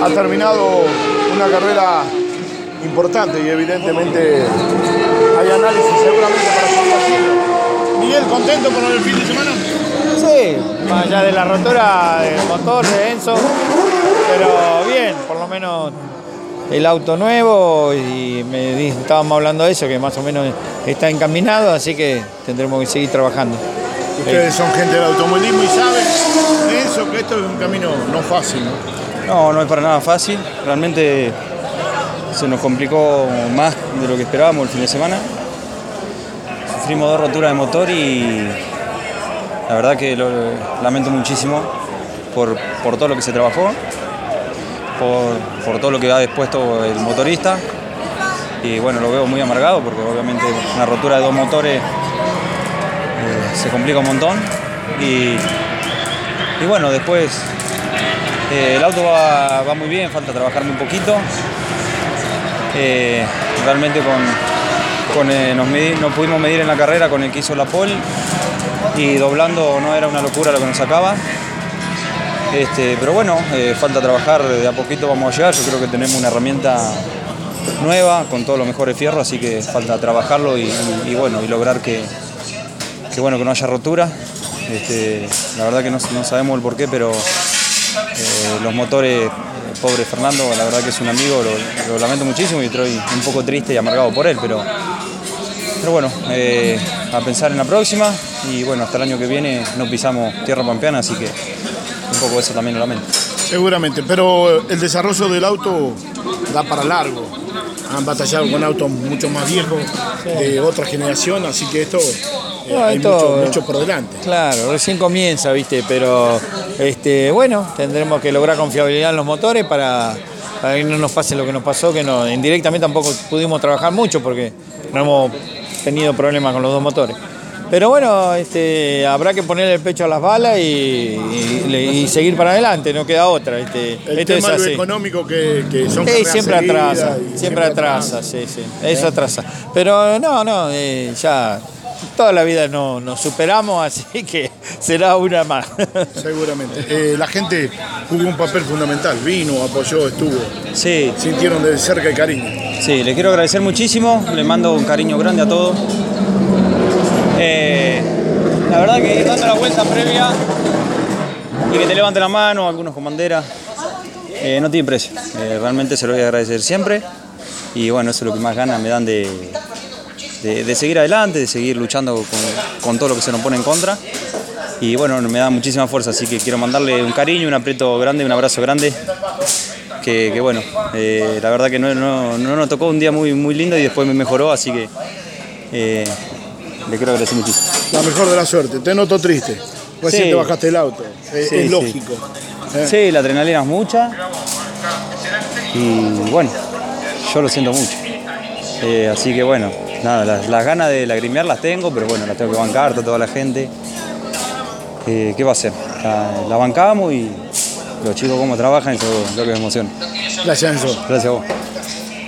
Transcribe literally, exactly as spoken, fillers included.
Ha terminado una carrera importante y evidentemente hay análisis seguramente para seguir haciendo. Miguel, ¿contento con el fin de semana? Sí, más allá de la rotura del motor de Enzo, pero bien, por lo menos el auto nuevo y me estábamos hablando de eso, que más o menos está encaminado, así que tendremos que seguir trabajando. Ustedes son gente del automovilismo y saben, Enzo, que esto es un camino no fácil, ¿no? No, no es para nada fácil, realmente se nos complicó más de lo que esperábamos el fin de semana. Sufrimos dos roturas de motor y la verdad que lo lamento muchísimo por, por todo lo que se trabajó, por, por todo lo que ha dispuesto el motorista y bueno, lo veo muy amargado porque obviamente una rotura de dos motores eh, se complica un montón y, y bueno, después eh, el auto va, va muy bien, falta trabajarme un poquito. Eh, realmente con, con, eh, nos, medi, nos pudimos medir en la carrera con el que hizo la pole y doblando no era una locura lo que nos sacaba. Este, pero bueno, eh, falta trabajar, de a poquito vamos a llegar. Yo creo que tenemos una herramienta nueva con todos los mejores fierros, así que falta trabajarlo y, y, y bueno, y lograr que, que, bueno, que no haya rotura. Este, la verdad que no, no sabemos el porqué, pero eh, los motores, pobre Fernando, la verdad que es un amigo, lo, lo lamento muchísimo y estoy un poco triste y amargado por él, pero, pero bueno, eh, a pensar en la próxima y bueno, hasta el año que viene no pisamos tierra pampeana, así que un poco eso también lo lamento. Seguramente, pero el desarrollo del auto da para largo. Han batallado con autos mucho más viejos, de otra generación, así que esto, eh, no, hay esto, mucho, mucho por delante. Claro, recién comienza, ¿viste? Pero este, bueno, tendremos que lograr confiabilidad en los motores para, para que no nos pase lo que nos pasó, que no, indirectamente tampoco pudimos trabajar mucho porque no hemos tenido problemas con los dos motores. Pero bueno, este, habrá que ponerle el pecho a las balas y, y, y seguir para adelante, no queda otra. Este, el esto tema es así. económico que, que son sí, siempre atrasa, siempre, siempre atrasa, atrasa, sí, sí, eso atrasa. Pero no, no, eh, ya toda la vida no, nos superamos, así que será una más. Seguramente. Eh, la gente jugó un papel fundamental, vino, apoyó, estuvo. Sí. Sintieron de cerca el cariño. Sí, les quiero agradecer muchísimo, les mando un cariño grande a todos. Eh, la verdad que ir dando la vuelta previa y que te levante la mano, algunos con bandera, eh, no tiene precio. Eh, realmente se lo voy a agradecer siempre y bueno, eso es lo que más ganas me dan de, de, de seguir adelante, de seguir luchando con, con todo lo que se nos pone en contra y bueno, me da muchísima fuerza, así que quiero mandarle un cariño, un aprieto grande, un abrazo grande. Que, que bueno, eh, la verdad que no, no, no nos tocó un día muy, muy lindo y después me mejoró, así que eh, le quiero agradecer muchísimo. La mejor de la suerte, te noto triste, recién sí. te bajaste el auto, es, sí, es lógico. Sí. ¿Eh? sí, la adrenalina es mucha y bueno, yo lo siento mucho. Eh, así que bueno, nada, las, las ganas de lagrimear las tengo, pero bueno, las tengo que bancar, toda la gente. Eh, ¿Qué va a hacer? La, la bancamos y los chicos cómo trabajan, eso es lo que me emociona. Gracias, Enzo. Gracias a vos.